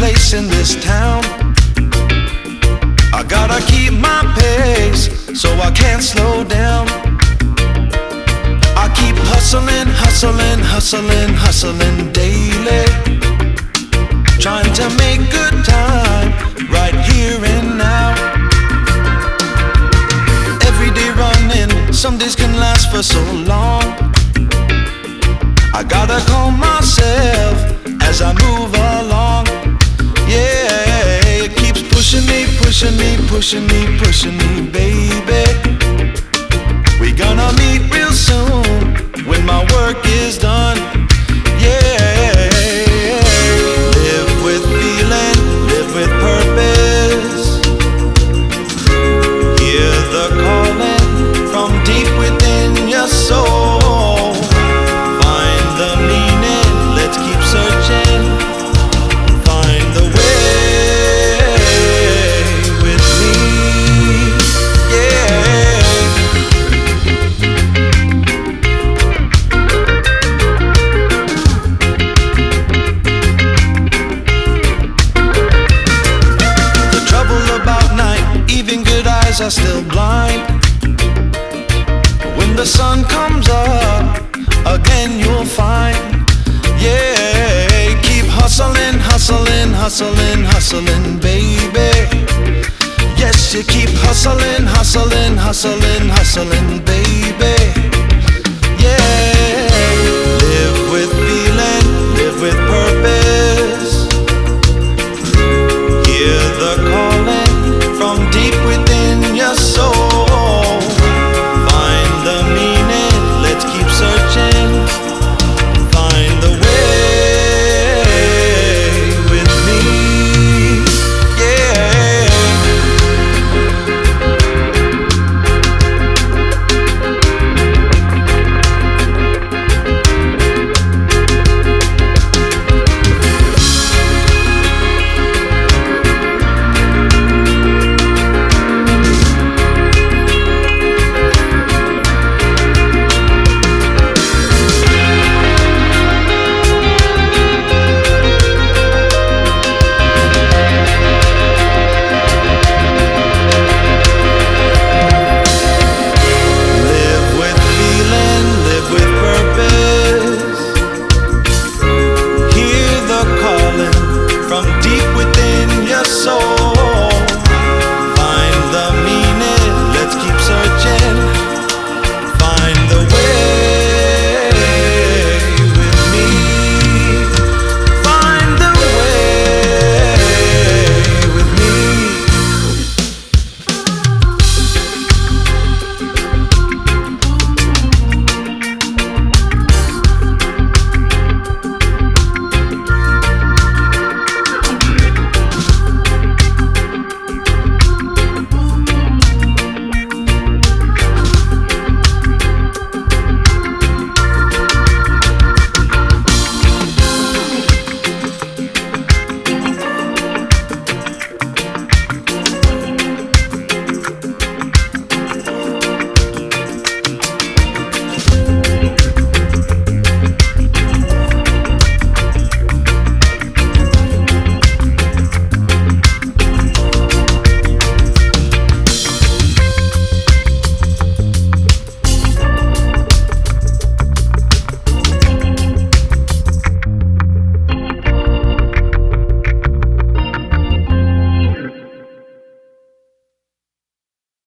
place in this town. I gotta keep my pace, so I can't slow down. I keep hustling, hustling, hustling, hustling daily, trying to make good time right here and now. Every day running, some days can last for so long. I gotta calm myself as I move along. Yeah, it keeps pushing me, pushing me, pushing me, pushing me, baby. We gonna meet real soon when my work is done. Yeah, live with feeling, live with purpose. Hear the calling from deep within your soul. Find the meaning, let's keep searching. Find the way with me. Yeah. The trouble about night, even good eyes are still blind. When the sun comes up, again you'll find. Yeah, keep hustling, hustling, hustling, hustling, baby. Yes, you keep hustling, hustling, hustling, hustling, baby.